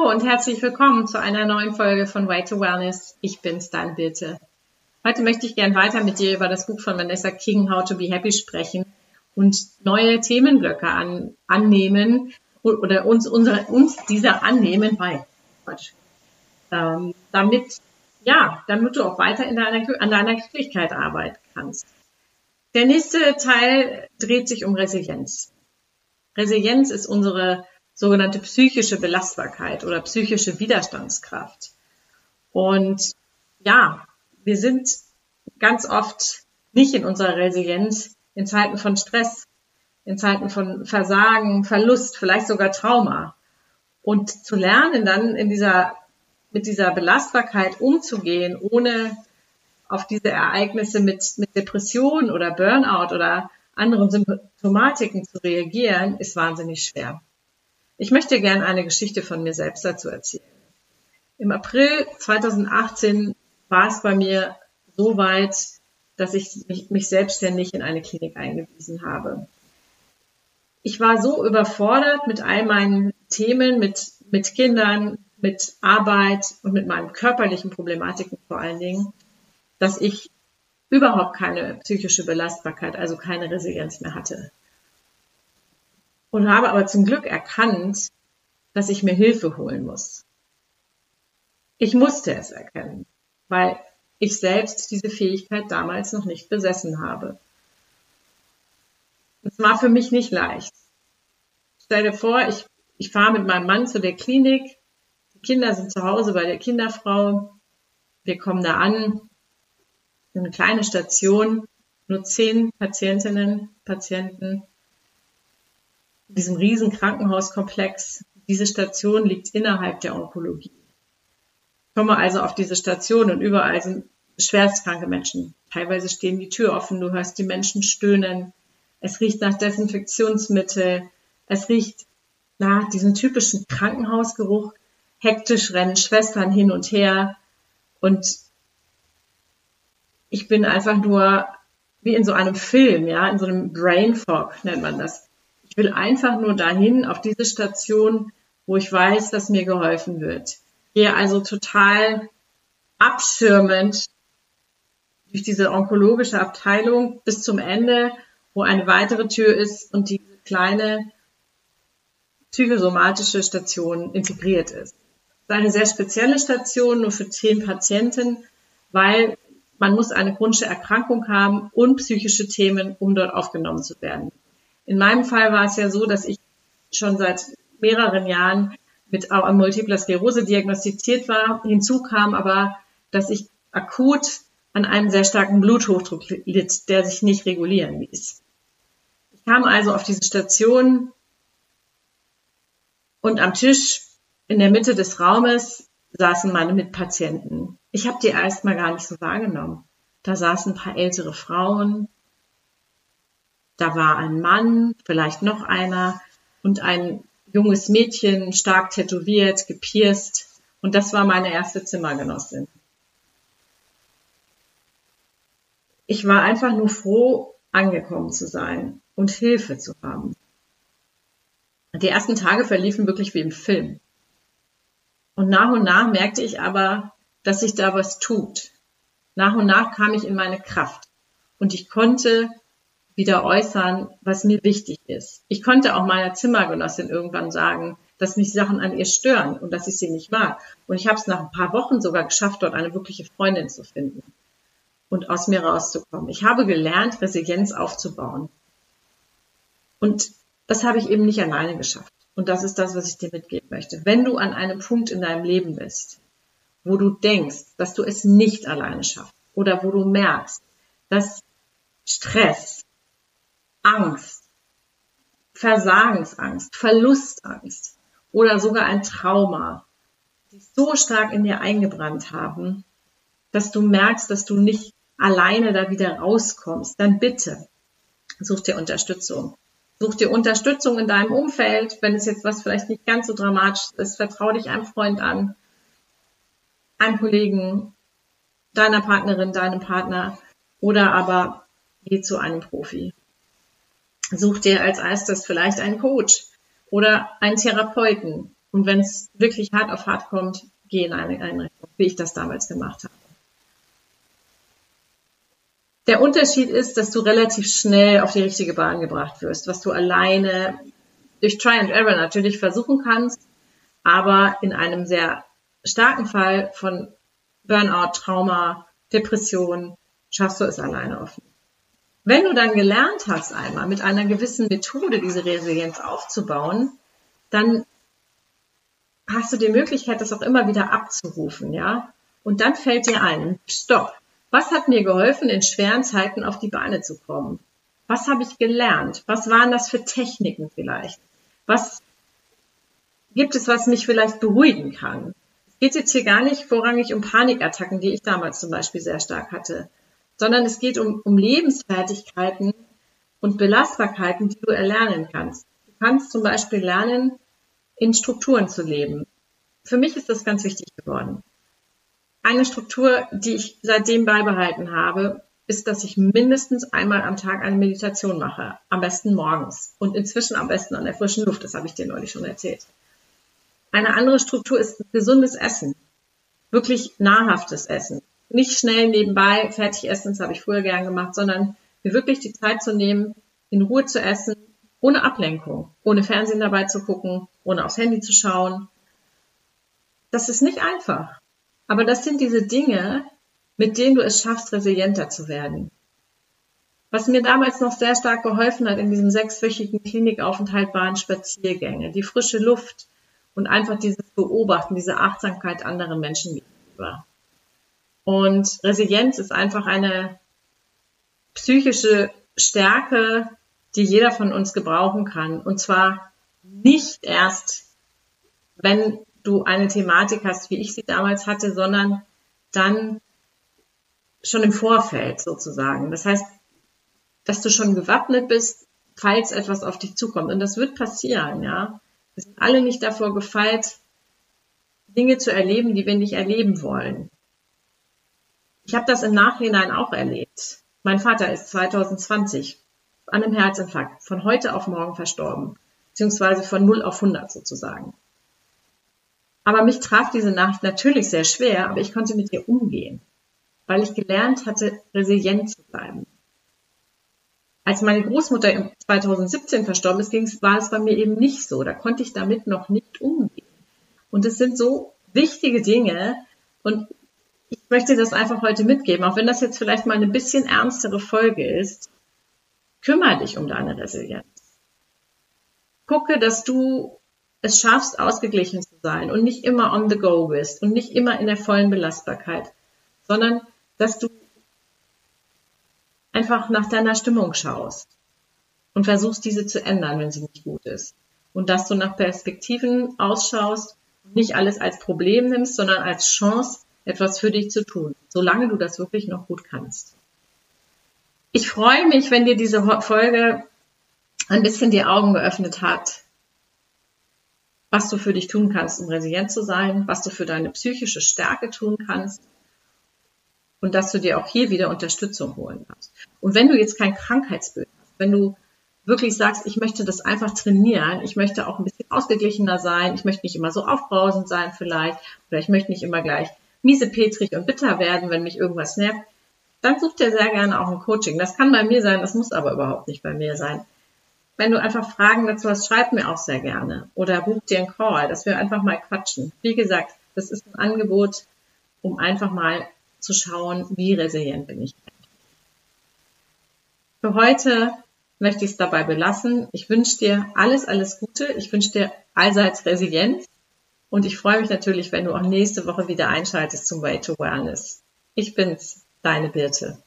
Hallo und herzlich willkommen zu einer neuen Folge von Way to Wellness. Ich bin's, deine Birte. Heute möchte ich gern weiter mit dir über das Buch von Vanessa King, How to be Happy, sprechen und neue Themenblöcke annehmen oder uns dieser annehmen, damit du auch weiter an deiner Glücklichkeit arbeiten kannst. Der nächste Teil dreht sich um Resilienz. Resilienz ist unsere sogenannte psychische Belastbarkeit oder psychische Widerstandskraft. Und ja, wir sind ganz oft nicht in unserer Resilienz in Zeiten von Stress, in Zeiten von Versagen, Verlust, vielleicht sogar Trauma. Und zu lernen, dann mit dieser Belastbarkeit umzugehen, ohne auf diese Ereignisse mit Depression oder Burnout oder anderen Symptomatiken zu reagieren, ist wahnsinnig schwer. Ich möchte gerne eine Geschichte von mir selbst dazu erzählen. Im April 2018 war es bei mir so weit, dass ich mich selbstständig in eine Klinik eingewiesen habe. Ich war so überfordert mit all meinen Themen, mit Kindern, mit Arbeit und mit meinen körperlichen Problematiken vor allen Dingen, dass ich überhaupt keine psychische Belastbarkeit, also keine Resilienz mehr hatte. Und habe aber zum Glück erkannt, dass ich mir Hilfe holen muss. Ich musste es erkennen, weil ich selbst diese Fähigkeit damals noch nicht besessen habe. Es war für mich nicht leicht. Stell dir vor, ich fahre mit meinem Mann zu der Klinik, die Kinder sind zu Hause bei der Kinderfrau, wir kommen da an, eine kleine Station, nur 10 Patientinnen, Patienten, in diesem riesen Krankenhauskomplex. Diese Station liegt innerhalb der Onkologie. Ich komme also auf diese Station und überall sind schwerstkranke Menschen. Teilweise stehen die Tür offen, du hörst die Menschen stöhnen. Es riecht nach Desinfektionsmittel. Es riecht nach diesem typischen Krankenhausgeruch. Hektisch rennen Schwestern hin und her. Und ich bin einfach nur wie in so einem Film, ja, in so einem Brain Fog nennt man das. Ich will einfach nur dahin, auf diese Station, wo ich weiß, dass mir geholfen wird. Gehe also total abschirmend durch diese onkologische Abteilung bis zum Ende, wo eine weitere Tür ist und die kleine psychosomatische Station integriert ist. Das ist eine sehr spezielle Station, nur für 10 Patienten, weil man muss eine chronische Erkrankung haben und psychische Themen, um dort aufgenommen zu werden. In meinem Fall war es ja so, dass ich schon seit mehreren Jahren mit Multipler Sklerose diagnostiziert war. Hinzu kam aber, dass ich akut an einem sehr starken Bluthochdruck litt, der sich nicht regulieren ließ. Ich kam also auf diese Station und am Tisch in der Mitte des Raumes saßen meine Mitpatienten. Ich habe die erstmal gar nicht so wahrgenommen. Da saßen ein paar ältere Frauen, da war ein Mann, vielleicht noch einer und ein junges Mädchen, stark tätowiert, gepierst. Und das war meine erste Zimmergenossin. Ich war einfach nur froh, angekommen zu sein und Hilfe zu haben. Die ersten Tage verliefen wirklich wie im Film. Und nach merkte ich aber, dass sich da was tut. Nach und nach kam ich in meine Kraft. Und ich konnte wieder äußern, was mir wichtig ist. Ich konnte auch meiner Zimmergenossin irgendwann sagen, dass mich Sachen an ihr stören und dass ich sie nicht mag. Und ich habe es nach ein paar Wochen sogar geschafft, dort eine wirkliche Freundin zu finden und aus mir rauszukommen. Ich habe gelernt, Resilienz aufzubauen. Und das habe ich eben nicht alleine geschafft. Und das ist das, was ich dir mitgeben möchte. Wenn du an einem Punkt in deinem Leben bist, wo du denkst, dass du es nicht alleine schaffst oder wo du merkst, dass Stress, Angst, Versagensangst, Verlustangst oder sogar ein Trauma sich so stark in dir eingebrannt haben, dass du merkst, dass du nicht alleine da wieder rauskommst, dann bitte such dir Unterstützung. Such dir Unterstützung in deinem Umfeld, wenn es jetzt was vielleicht nicht ganz so dramatisch ist, vertrau dich einem Freund an, einem Kollegen, deiner Partnerin, deinem Partner oder aber geh zu einem Profi. Such dir als erstes vielleicht einen Coach oder einen Therapeuten Und wenn es wirklich hart auf hart kommt, geh in eine Einrichtung, wie ich das damals gemacht habe. Der Unterschied ist, dass du relativ schnell auf die richtige Bahn gebracht wirst, was du alleine durch Try and Error natürlich versuchen kannst, aber in einem sehr starken Fall von Burnout, Trauma, Depression schaffst du es alleine oft. Wenn du dann gelernt hast, einmal mit einer gewissen Methode diese Resilienz aufzubauen, dann hast du die Möglichkeit, das auch immer wieder abzurufen, ja? Und dann fällt dir ein, stopp, was hat mir geholfen, in schweren Zeiten auf die Beine zu kommen? Was habe ich gelernt? Was waren das für Techniken vielleicht? Was gibt es, was mich vielleicht beruhigen kann? Es geht jetzt hier gar nicht vorrangig um Panikattacken, die ich damals zum Beispiel sehr stark hatte, sondern es geht um Lebensfertigkeiten und Belastbarkeiten, die du erlernen kannst. Du kannst zum Beispiel lernen, in Strukturen zu leben. Für mich ist das ganz wichtig geworden. Eine Struktur, die ich seitdem beibehalten habe, ist, dass ich mindestens einmal am Tag eine Meditation mache. Am besten morgens und inzwischen am besten an der frischen Luft. Das habe ich dir neulich schon erzählt. Eine andere Struktur ist gesundes Essen. Wirklich nahrhaftes Essen. Nicht schnell nebenbei fertig essen, das habe ich früher gern gemacht, sondern mir wirklich die Zeit zu nehmen, in Ruhe zu essen, ohne Ablenkung, ohne Fernsehen dabei zu gucken, ohne aufs Handy zu schauen. Das ist nicht einfach. Aber das sind diese Dinge, mit denen du es schaffst, resilienter zu werden. Was mir damals noch sehr stark geholfen hat in diesem 6-wöchigen Klinikaufenthalt waren Spaziergänge, die frische Luft und einfach dieses Beobachten, diese Achtsamkeit anderen Menschen gegenüber. Und Resilienz ist einfach eine psychische Stärke, die jeder von uns gebrauchen kann. Und zwar nicht erst, wenn du eine Thematik hast, wie ich sie damals hatte, sondern dann schon im Vorfeld sozusagen. Das heißt, dass du schon gewappnet bist, falls etwas auf dich zukommt. Und das wird passieren, ja. Wir sind alle nicht davor gefeit, Dinge zu erleben, die wir nicht erleben wollen. Ich habe das im Nachhinein auch erlebt. Mein Vater ist 2020 an einem Herzinfarkt von heute auf morgen verstorben, beziehungsweise von 0 auf 100 sozusagen. Aber mich traf diese Nachricht natürlich sehr schwer, aber ich konnte mit ihr umgehen, weil ich gelernt hatte, resilient zu bleiben. Als meine Großmutter 2017 verstorben ist, war es bei mir eben nicht so. Da konnte ich damit noch nicht umgehen. Und es sind so wichtige Dinge und ich möchte das einfach heute mitgeben, auch wenn das jetzt vielleicht mal eine bisschen ernstere Folge ist. Kümmere dich um deine Resilienz. Gucke, dass du es schaffst, ausgeglichen zu sein und nicht immer on the go bist und nicht immer in der vollen Belastbarkeit, sondern dass du einfach nach deiner Stimmung schaust und versuchst, diese zu ändern, wenn sie nicht gut ist. Und dass du nach Perspektiven ausschaust und nicht alles als Problem nimmst, sondern als Chance, etwas für dich zu tun, solange du das wirklich noch gut kannst. Ich freue mich, wenn dir diese Folge ein bisschen die Augen geöffnet hat, was du für dich tun kannst, um resilient zu sein, was du für deine psychische Stärke tun kannst und dass du dir auch hier wieder Unterstützung holen kannst. Und wenn du jetzt kein Krankheitsbild hast, wenn du wirklich sagst, ich möchte das einfach trainieren, ich möchte auch ein bisschen ausgeglichener sein, ich möchte nicht immer so aufbrausend sein vielleicht, oder ich möchte nicht immer gleich miesepetrig und bitter werden, wenn mich irgendwas nervt, dann such dir sehr gerne auch ein Coaching. Das kann bei mir sein, das muss aber überhaupt nicht bei mir sein. Wenn du einfach Fragen dazu hast, schreib mir auch sehr gerne oder buch dir einen Call, dass wir einfach mal quatschen. Wie gesagt, das ist ein Angebot, um einfach mal zu schauen, wie resilient bin ich. Für heute möchte ich es dabei belassen. Ich wünsche dir alles, alles Gute. Ich wünsche dir allseits Resilienz. Und ich freue mich natürlich, wenn du auch nächste Woche wieder einschaltest zum Way to Wellness. Ich bin's, deine Birte.